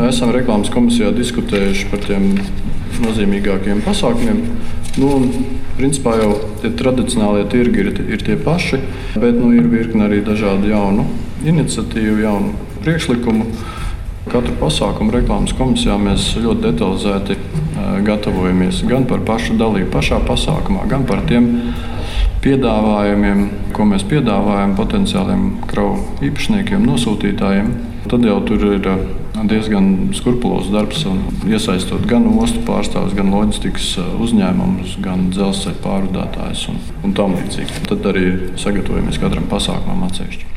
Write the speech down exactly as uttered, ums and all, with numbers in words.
esam reklāmas komisijā diskutējuši par tiem nozīmīgākiem pasākumiem. Nu, principā jau tie tradicionālie tirgi ir, ir tie paši, bet nu, ir virkne arī dažādu jaunu iniciatīvu, jaunu priekšlikumu. Katru pasākumu reklāmas komisijā mēs ļoti detalizēti gatavojamies gan par pašu dalību pašā pasākumā, gan par tiem piedāvājumiem, ko mēs piedāvājam potenciāliem kravu īpašniekiem, nosūtītājiem. Tad jau tur ir diezgan skrupulozs darbs, iesaistot gan ostu pārstāvjus, gan loģistikas uzņēmumus, gan dzelzceļa pārvadātājus un, un tam līdzīgi. Tad arī sagatavojamies katram pasākumam atsevišķi.